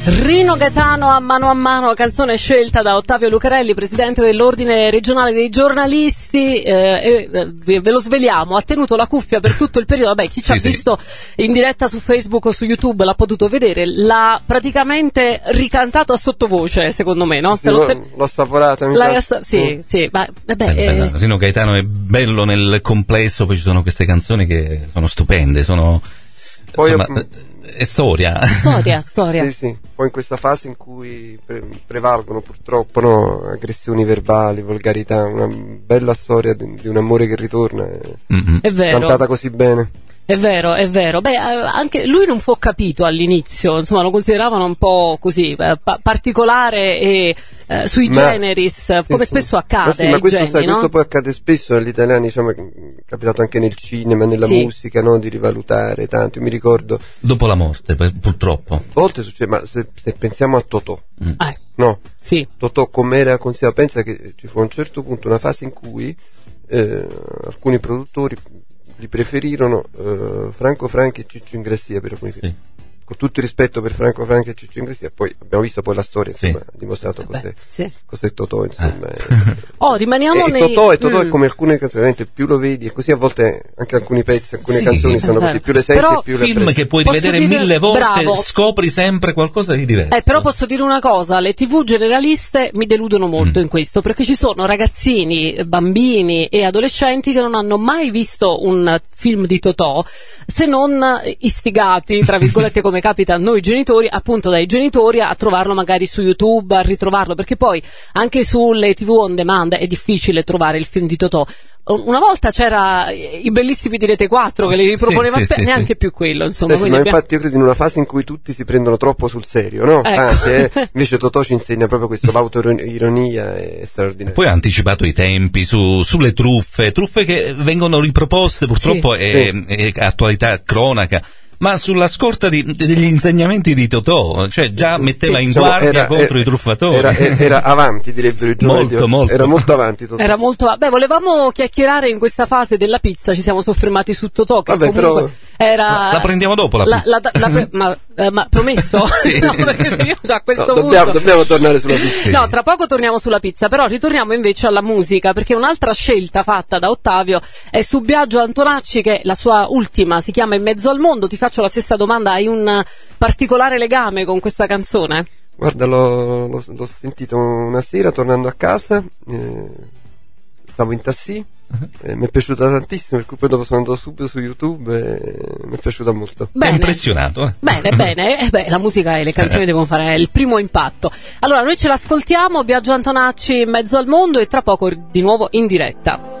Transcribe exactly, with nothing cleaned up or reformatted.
Rino Gaetano a mano a mano, canzone scelta da Ottavio Lucarelli, presidente dell'Ordine Regionale dei Giornalisti, eh, e eh, ve lo sveliamo, ha tenuto la cuffia per tutto il periodo. Vabbè, chi ci sì, ha visto sì. in diretta su Facebook o su YouTube l'ha potuto vedere, l'ha praticamente ricantato a sottovoce, secondo me, no? Sì, l'ho, te... l'ho assaporata. Ass- sì, mm. sì, ma vabbè, eh, eh... Rino Gaetano è bello nel complesso, poi ci sono queste canzoni che sono stupende, sono poi insomma, io... è storia. Storia, storia. Sì, sì. Poi in questa fase in cui pre- prevalgono purtroppo no, aggressioni verbali, volgarità, una bella storia di, di un amore che ritorna, mm-hmm. è vero. Cantata così bene. È vero, è vero. Beh, anche lui non fu capito all'inizio, insomma, lo consideravano un po' così pa- particolare e eh, sui ma, generis, sì, come sì. spesso accade. Ma, sì, ma questo, geni, sai, no? questo poi accade spesso agli italiani, diciamo, è capitato anche nel cinema, nella sì. musica, no, di rivalutare tanto. Io mi ricordo dopo la morte, purtroppo. A volte succede, ma se, se pensiamo a Totò, mm. eh. no? Sì. Totò com'era considerato, pensa che ci fu a un certo punto una fase in cui eh, alcuni produttori li preferirono uh, Franco Franchi e Ciccio Ingrassia per alcuni film. Sì. Con tutto il rispetto per Franco Franchi e Ciccio Ingrassia, poi abbiamo visto poi la storia, insomma, sì. ha dimostrato cos'è, sì. cos'è Totò, insomma. Ah. Oh, rimaniamo e, nei... Totò, e Totò mm. è come alcune canzoni, più lo vedi, e così a volte anche alcuni pezzi, alcune sì. canzoni sono così, più le senti però, e più le film apprezzi. che puoi posso rivedere dire... mille volte, Bravo. scopri sempre qualcosa di diverso. Eh, però posso dire una cosa, le tivù generaliste mi deludono molto mm. in questo, perché ci sono ragazzini, bambini e adolescenti che non hanno mai visto un film di Totò, se non istigati, tra virgolette, come capita a noi genitori, appunto dai genitori, a trovarlo magari su YouTube, a ritrovarlo, perché poi anche sulle tivù on demand è difficile trovare il film di Totò. Una volta c'era i bellissimi di Rete quattro che li riproponeva, sì, spe- sì, neanche sì. più quello, insomma. Senti, ma abbiamo... infatti io credo in una fase in cui tutti si prendono troppo sul serio, no? Ecco. Anche, eh? Invece Totò ci insegna proprio questo, l'autoironia è straordinaria. Poi ha anticipato i tempi su, sulle truffe, truffe che vengono riproposte, purtroppo sì, è, sì. è attualità cronaca. Ma sulla scorta di, degli insegnamenti di Totò, cioè già sì, metteva sì, in guardia diciamo, era, contro era, i truffatori. Era, era avanti, direbbero i giovani. Molto, molto. Era molto avanti Totò. Era molto, beh, volevamo chiacchierare in questa fase della pizza, ci siamo soffermati su Totò, che Vabbè, comunque però... era... La prendiamo dopo la pizza. La, la, la pre... ma, eh, ma promesso? Sì. No, perché se io già a questo no, punto... dobbiamo, dobbiamo tornare sulla pizza. Sì. No, tra poco torniamo sulla pizza, però ritorniamo invece alla musica, perché un'altra scelta fatta da Ottavio è su Biagio Antonacci, che la sua ultima si chiama In mezzo al mondo. Ti faccio la stessa domanda, hai un particolare legame con questa canzone? Guarda, l'ho, l'ho, l'ho sentito una sera tornando a casa, eh, stavo in taxi, uh-huh. eh, mi è piaciuta tantissimo, per cui poi dopo sono andato subito su YouTube e mi è piaciuta molto. Bene. È impressionato, eh? Bene, bene, eh, beh, la musica e le canzoni devono fare il primo impatto. Allora, noi ce l'ascoltiamo, Biagio Antonacci In mezzo al mondo, e tra poco di nuovo in diretta.